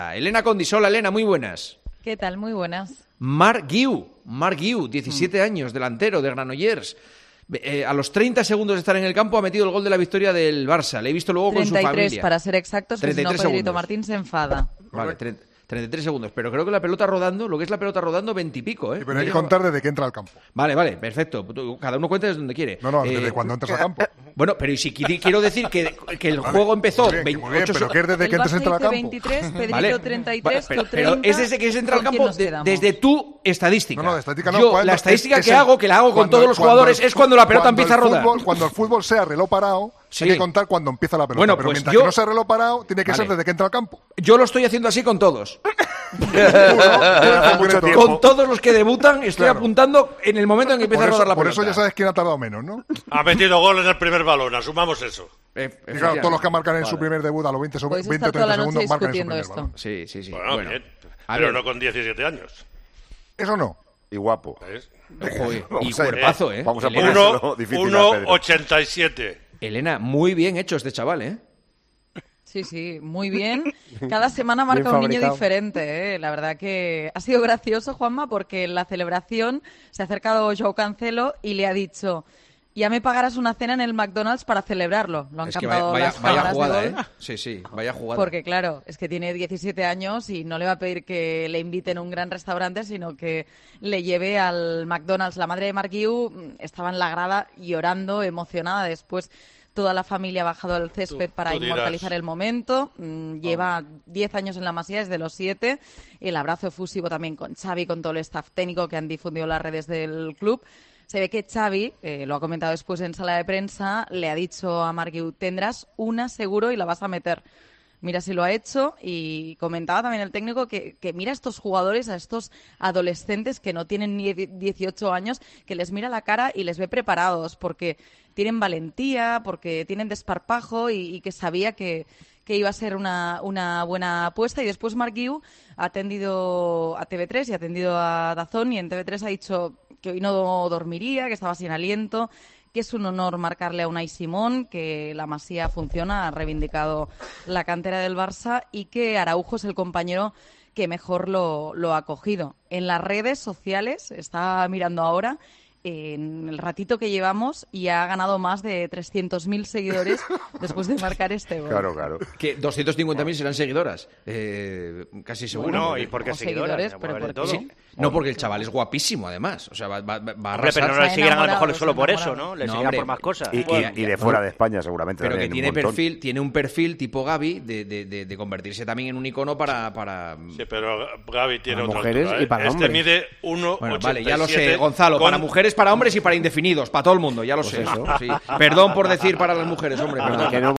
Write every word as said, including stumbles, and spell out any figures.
Elena Condisola. Elena, muy buenas. ¿Qué tal? Muy buenas. Marc Guiu, Marc Guiu, diecisiete mm. años, delantero de Granollers. Eh, a los treinta segundos de estar en el campo ha metido el gol de la victoria del Barça. Le he visto luego con su familia. treinta y tres para ser exactos, que si no Pedrito Martín se enfada. Vale, treinta y tres segundos, pero creo que la pelota rodando, lo que es la pelota rodando, veinte y pico, ¿eh? Sí, pero hay que contar desde que entra al campo. Vale, vale, perfecto. Cada uno cuenta desde donde quiere. No, no, desde eh, cuando entras al campo. Bueno, pero y si quiero decir que, que el vale, juego empezó muy bien, muy bien, pero que es desde que entras al campo. veintitrés, Pedrito vale, treinta y tres, pero, tú treinta. pero es desde que se entra al campo de, desde tu estadística. No, no, de estadística no. Yo, cuando, la estadística es, que es hago, que la hago con todos los jugadores, el, es cuando la pelota empieza a rodar. Fútbol, cuando el fútbol sea reloj parado, sí. hay que contar cuando empieza la pelota. Bueno, pero pues mientras yo, que no sea reloj parado, tiene que vale. ser desde que entra al campo. Yo lo estoy haciendo así con todos. Con todos los que debutan estoy claro. apuntando en el momento en que empieza eso, a rodar la por pelota. Por eso ya sabes quién ha tardado menos, ¿no? Ha metido gol en el primer balón, asumamos eso. Eh, y claro, todos los que marcan en vale. su primer debut a los veinte o treinta segundos marcan en su primer esto. balón. Sí, sí, sí. Bueno, bueno. Bien, pero ver. no con diecisiete años. Eso no. Y guapo. Ojo, y, y cuerpazo, ¿eh? Vamos a ponérselo difícil uno ochenta y siete. Elena, muy bien hecho este chaval, ¿eh? Sí, sí, muy bien. Cada semana marca un niño diferente, ¿eh? La verdad que ha sido gracioso, Juanma, porque en la celebración se ha acercado Joao Cancelo y le ha dicho: ya me pagarás una cena en el McDonald's para celebrarlo. Lo han es que cantado vaya, las vaya, cámaras vaya jugada, de gol. ¿eh? Sí, sí, vaya jugada. Porque claro, es que tiene diecisiete años y no le va a pedir que le inviten a un gran restaurante, sino que le lleve al McDonald's. La madre de Marc Guiu estaba en la grada llorando, emocionada. Después toda la familia ha bajado al césped tú, para tú inmortalizar dirás. el momento. Mm, lleva diez años en la Masía, desde los siete. El abrazo efusivo también con Xavi, con todo el staff técnico que han difundido las redes del club. Se ve que Xavi, eh, lo ha comentado después en sala de prensa, le ha dicho a Marc Guiu: tendrás una seguro y la vas a meter. Mira si lo ha hecho. Y comentaba también el técnico que, que mira a estos jugadores, a estos adolescentes que no tienen ni dieciocho años, que les mira la cara y les ve preparados porque tienen valentía, porque tienen desparpajo y, y que sabía que, que iba a ser una, una buena apuesta. Y después Marc Guiu ha atendido a T V tres y ha atendido a DAZN, y en T V tres ha dicho que hoy no dormiría, que estaba sin aliento, que es un honor marcarle a Unai Simón, que la Masía funciona, ha reivindicado la cantera del Barça, y que Araujo es el compañero que mejor lo, lo ha cogido. En las redes sociales, está mirando ahora, en el ratito que llevamos, y ha ganado más de trescientos mil seguidores después de marcar este gol. Claro, claro. Que doscientos cincuenta mil serán seguidoras, eh, casi seguro. No, ¿y por qué seguidores? Pero por todo. Sí. No, porque el chaval es guapísimo, además. O sea, va, va, va a hombre, pero no le seguirán a lo mejor solo por eso, ¿no? Le no, seguirán hombre, por más cosas. Y, y, y de fuera de España, seguramente. Pero que tiene tiene un perfil, tiene un perfil tipo Gavi de, de, de, de convertirse también en un icono para... para... Sí, pero Gavi tiene para otra mujeres altura, y ¿eh? para Este hombres. mide uno ochenta y siete. Bueno, vale, ya lo sé, Gonzalo. Con... Para mujeres, para hombres y para indefinidos. Para todo el mundo, ya lo pues sé. Eso. Sí. Perdón por decir para las mujeres, hombre. Perdón.